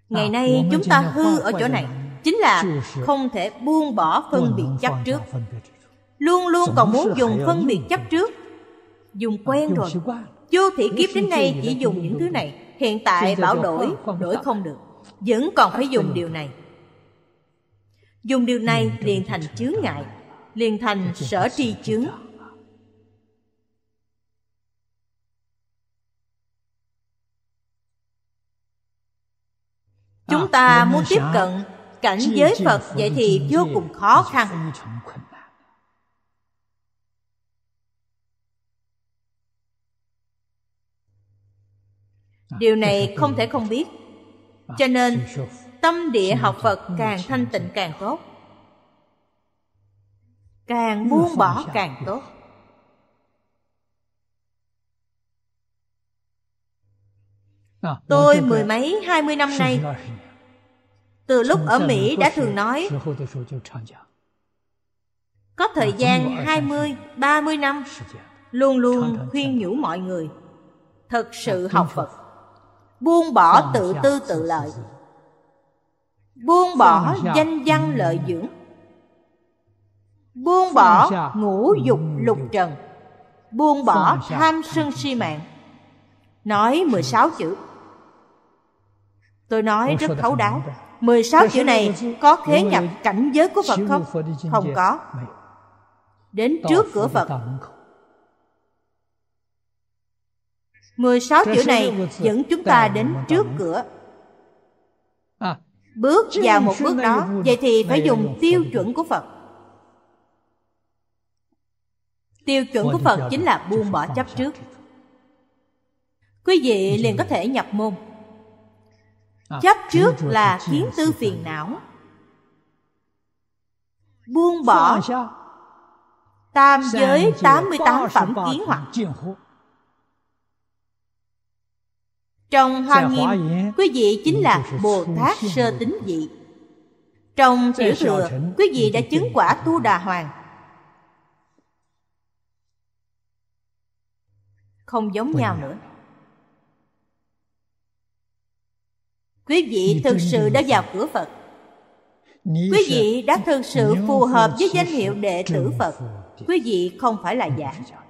Ngày nay chúng ta hư ở chỗ này, chính là không thể buông bỏ phân biệt chấp trước. Luôn luôn còn muốn dùng phân biệt chấp trước. Dùng quen rồi. Vô thị kiếp đến nay chỉ dùng những thứ này. Hiện tại bảo đổi không được, vẫn còn phải dùng điều này. Dùng điều này liền thành chướng ngại, liền thành sở tri chướng. Chúng ta muốn tiếp cận cảnh giới Phật, vậy thì vô cùng khó khăn. Điều này không thể không biết. Cho nên tâm địa học Phật càng thanh tịnh càng tốt, càng buông bỏ càng tốt. Tôi 10 mấy 20 năm nay, từ lúc ở Mỹ đã thường nói, có thời gian 20-30 năm, luôn luôn khuyên nhủ mọi người thật sự học Phật, buông bỏ tự tư tự lợi, buông bỏ danh văn lợi dưỡng, buông bỏ ngũ dục lục trần, buông bỏ tham sân si mạng. Nói 16 chữ. Tôi nói rất thấu đáo. 16 chữ này có khế nhập cảnh giới của Phật không? Không có. Đến trước cửa Phật. 16 chữ này dẫn chúng ta đến trước cửa. Bước vào một bước đó, vậy thì phải dùng tiêu chuẩn của Phật. Tiêu chuẩn của Phật chính là buông bỏ chấp trước. Quý vị liền có thể nhập môn. Chấp trước là kiến tư phiền não. Buông bỏ tam giới 88 phẩm kiến hoặc. Trong Hoa Nghiêm, quý vị chính là Bồ Tát sơ tính vị. Trong Tiểu Thừa, quý vị đã chứng quả Tu Đà Hoàng. Không giống nhau nữa. Quý vị thực sự đã vào cửa Phật. Quý vị đã thực sự phù hợp với danh hiệu đệ tử Phật. Quý vị không phải là giả.